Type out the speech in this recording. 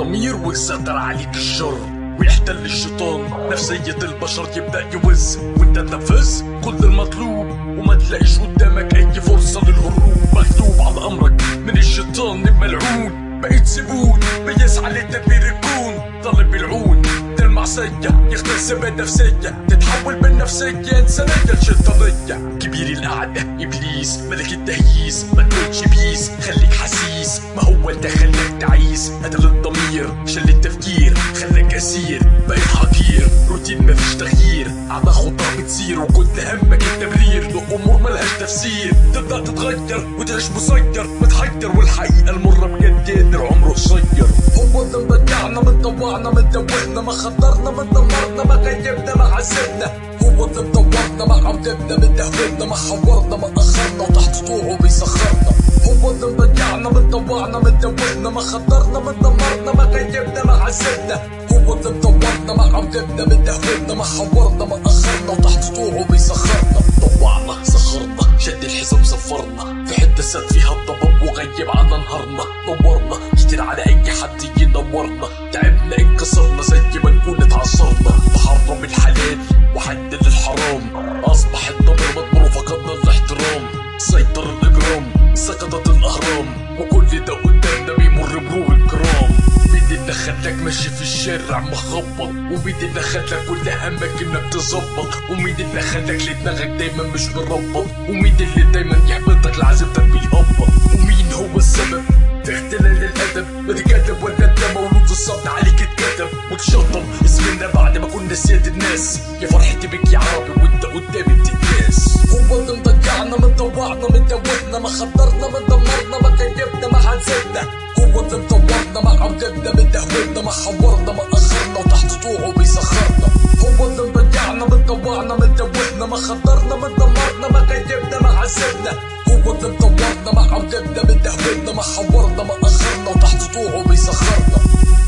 الضمير ويسيطر عليك الشر ويحتل الشيطان نفسية البشر يبدأ يوز وانت تنفذ كل المطلوب وما تلاقيش قدامك اي فرصة للهروب. مكتوب على امرك من الشيطان الملعون، بقيت زبون بيسعى لتدمير الكون. طالب العون المعصية يغتسب النفسية، تتحول بالنفسية انسانية لشيطانية. كبير القعدة ابليس ملك التهييس، ما تكونش بيس خليك حسيس، ما هو انت خلاك تعيس. قتل الضمير شل التفكير خلاك اسير، بقيت حقير روتين مفيش تغيير. على خطة بتسير وكل همك التبرير لأمور ملهاش تفسير. تبدأ تتغير وتعيش مسير متحير، والحقيقة المرة بجد قادر عمره قصير. هو اللي مبدعنا متطوعنا متدوخنا ما خطرنا ما دمرنا ما غيبنا ما عذبنا. هو اللي مدورنا ما عودنا متهوبنا ما حورنا ما اخرنا وتحت طوعه بيسخرنا. هو اللي مبدعنا متطوعنا متدوخنا ما خطرنا ما دمرنا ما غيبنا ما عذبنا. هو اللي مدورنا ما عودنا متهوبنا ما حورنا ما اخرنا وتحت طوعه بيسخرنا. طوعنا سخرنا شد الحساب صفرنا في حته سد فيها الضباب وغيب عنا نهارنا. دورنا كتير على اي حد ينورنا، تعبنا انكسرنا زي ما نكون اتعصرنا. بحرم الحلال وحلل الحرام، اصبح الضمير مدمر وفقدنا الاحترام. سيطر الاجرام سقطت الاهرام، وكل ده قدامنا بيمر مرور الكرام. مين اللي خلاك ماشي في الشارع مخبط، ومين اللي خلاك كل همك انك تظبط، ومين اللي خلاك لدماغك دايما مش مربط، ومين اللي دايما يحبطك لعزيمتك بيهبط. ومين هو السبب في اختلال الادب، بتكذب ولا انت مولود الصبت عليك اتكتب وتشطب اسمنا بعد ما كنا سياد الناس. يا فرحتي بك يا عربي وانت قدامي بتتناس. هو اللي مضيعنا متطوعنا متدوخنا ما خطرنا ما دمرنا ما غيبنا ما عذبنا. هو اللي مطورنا ما عودنا متهوبنا ما حورنا ما اخرنا وتحت طوعه بيسخرنا. هو اللي مضيعنا متطوعنا متدوخنا ما خطرنا ما دمرنا ما غيبنا ما عذبنا. هو اللي مطورنا ما عودنا متهوبنا ما حورنا ما اخرنا وتحت طوعه بيسخرنا.